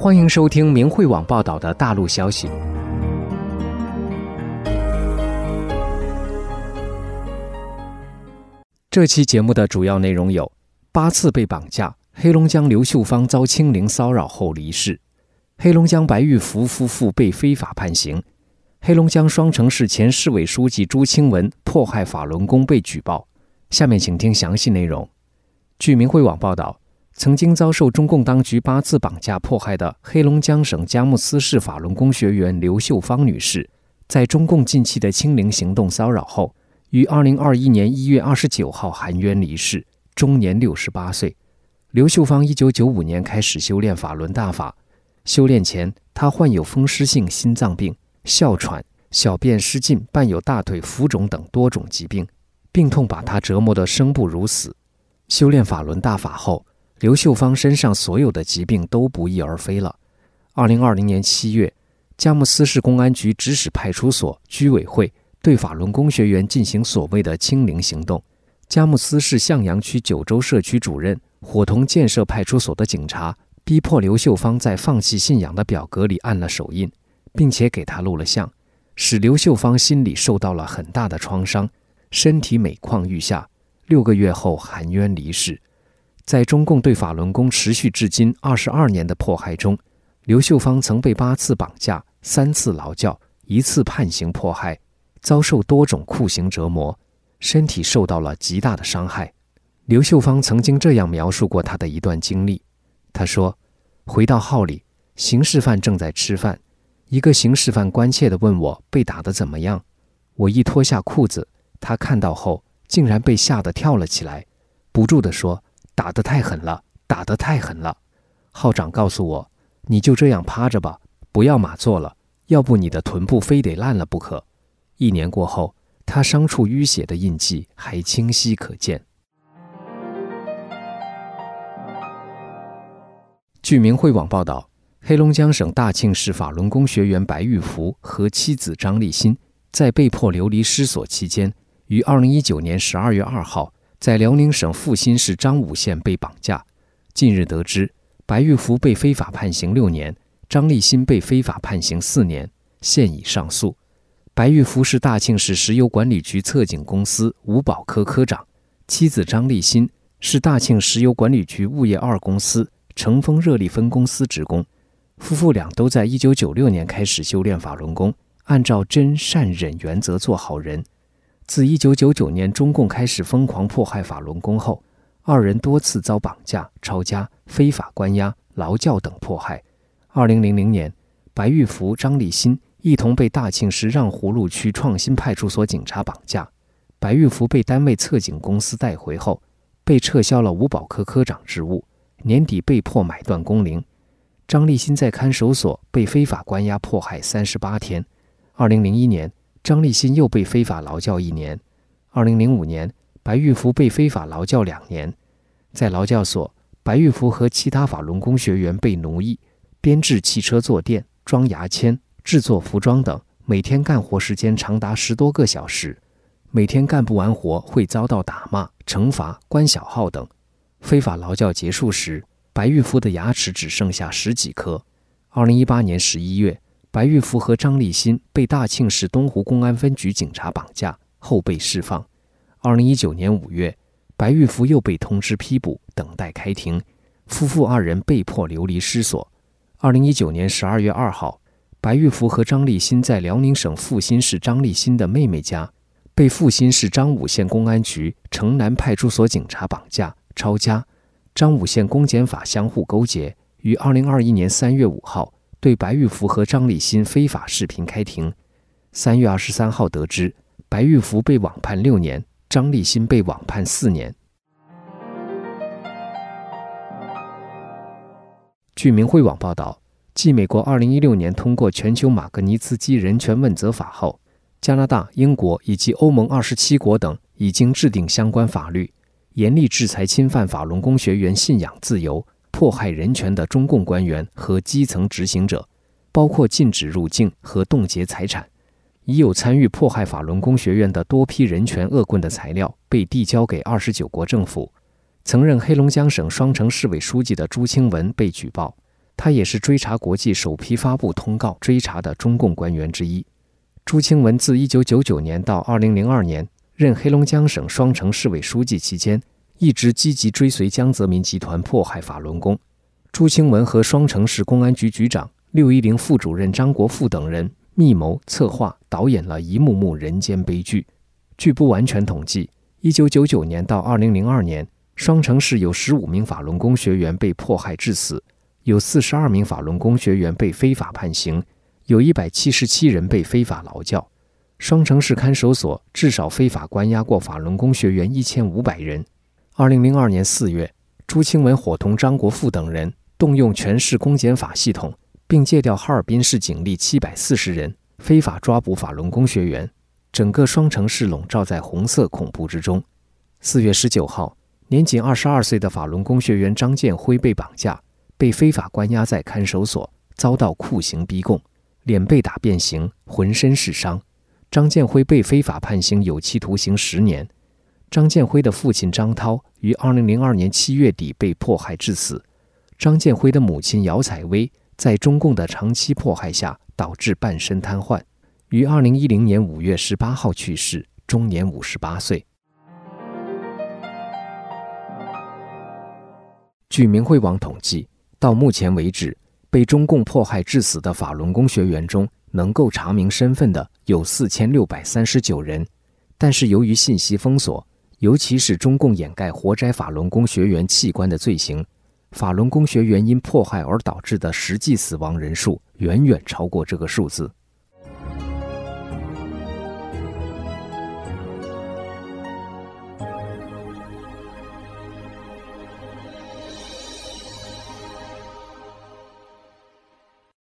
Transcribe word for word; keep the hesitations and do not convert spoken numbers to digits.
欢迎收听明慧网报道的大陆消息。这期节目的主要内容有：八次被绑架，黑龙江刘秀芳遭清零骚扰后离世；黑龙江白玉福夫妇被非法判刑；黑龙江双城市前市委书记朱清文迫害法轮功被举报。下面请听详细内容。据明慧网报道，曾经遭受中共当局八次绑架迫害的黑龙江省佳木斯市法轮功学员刘秀芳女士，在中共近期的清零行动骚扰后，于二零二一年一月二十九号含冤离世，终年六十八岁。刘秀芳一九九五年开始修炼法轮大法，修炼前她患有风湿性心脏病、哮喘、小便失禁，伴有大腿浮肿等多种疾病，病痛把她折磨得生不如死。修炼法轮大法后，刘秀芳身上所有的疾病都不翼而飞了。二零二零年七月，佳木斯市公安局指使派出所、居委会对法轮功学员进行所谓的清零行动。佳木斯市向阳区九州社区主任伙同建设派出所的警察，逼迫刘秀芳在放弃信仰的表格里按了手印，并且给她录了像，使刘秀芳心里受到了很大的创伤，身体每况愈下，六个月后含冤离世。在中共对法轮功持续至今二十二年的迫害中，刘秀芳曾被八次绑架、三次劳教、一次判刑迫害，遭受多种酷刑折磨，身体受到了极大的伤害。刘秀芳曾经这样描述过她的一段经历，她说：回到号里，刑事犯正在吃饭，一个刑事犯关切地问我被打得怎么样，我一脱下裤子，他看到后竟然被吓得跳了起来，不住地说：打得太狠了，打得太狠了。号长告诉我，你就这样趴着吧，不要马坐了，要不你的臀部非得烂了不可。一年过后，他伤处淤血的印记还清晰可见。据明慧网报道，黑龙江省大庆市法轮功学员白玉福和妻子张立新在被迫流离失所期间，于二零一九年十二月二号在辽宁省阜新市张武县被绑架。近日得知，白玉福被非法判刑六年，张立新被非法判刑四年，现已上诉。白玉福是大庆市石油管理局测井公司五保科科长，妻子张立新是大庆石油管理局物业二公司成丰热力分公司职工。夫妇俩都在一九九六年开始修炼法轮功，按照真善忍原则做好人。自一九九九年中共开始疯狂迫害法轮功后，二人多次遭绑架、抄家、非法关押、劳教等迫害。二零零零年，白玉福、张立新一同被大庆市让葫芦区创新派出所警察绑架。白玉福被单位测井公司带回后，被撤销了五保科科长职务，年底被迫买断工龄。张立新在看守所被非法关押迫害三十八天。二零零一年，张立新又被非法劳教一年。二零零五年，白玉福被非法劳教两年。在劳教所，白玉福和其他法轮功学员被奴役，编制汽车坐垫、装牙签、制作服装等，每天干活时间长达十多个小时。每天干不完活会遭到打骂、惩罚、关小号等。非法劳教结束时，白玉福的牙齿只剩下十几颗。二零一八年十一月，白玉福和张立新被大庆市东湖公安分局警察绑架后被释放。二零一九年五月，白玉福又被通知批捕，等待开庭，夫妇二人被迫流离失所。二零一九年十二月二号，白玉福和张立新在辽宁省阜新市张立新的妹妹家，被阜新市张武县公安局城南派出所警察绑架、抄家。张武县公检法相互勾结，于二零二一年三月五号对白玉福和张立新非法视频开庭。三月二十三号得知，白玉福被网判六年，张立新被网判四年。据明慧网报道，继美国二零一六年通过全球马格尼茨基人权问责法后，加拿大、英国以及欧盟二十七国等已经制定相关法律，严厉制裁侵犯法轮功学员信仰自由、迫害人权的中共官员和基层执行者，包括禁止入境和冻结财产。已有参与迫害法轮功学院的多批人权恶棍的材料被递交给二十九国政府。曾任黑龙江省双城市委书记的朱清文被举报。 他也是追查国际首批发布通告追查的中共官员之一。朱清文自一九九九年到二零零二年任黑龙江省双城市委书记期间，一直积极追随江泽民集团迫害法轮功。朱清文和双城市公安局局长、六一零副主任张国富等人密谋策划导演了一幕幕人间悲剧。据不完全统计，一九九九年到二零零二年，双城市有十五名法轮功学员被迫害致死，有四十二名法轮功学员被非法判刑，有一百七十七人被非法劳教。双城市看守所至少非法关押过法轮功学员一千五百人。二零零二年四月，朱清文伙同张国富等人动用全市公检法系统，并借调哈尔滨市警力七百四十人，非法抓捕法轮功学员。整个双城市笼罩在红色恐怖之中。四月十九号，年仅二十二岁的法轮功学员张建辉被绑架，被非法关押在看守所，遭到酷刑逼供，脸被打变形，浑身是伤。张建辉被非法判刑有期徒刑十年。张建辉的父亲张涛于二零零二年七月底被迫害致死。张建辉的母亲姚采薇在中共的长期迫害下导致半身瘫痪，于二零一零年五月十八号去世，终年五十八岁。据明慧网统计，到目前为止，被中共迫害致死的法轮功学员中，能够查明身份的有四千六百三十九人，但是由于信息封锁，尤其是中共掩盖活摘法轮功学员器官的罪行，法轮功学员因迫害而导致的实际死亡人数远远超过这个数字。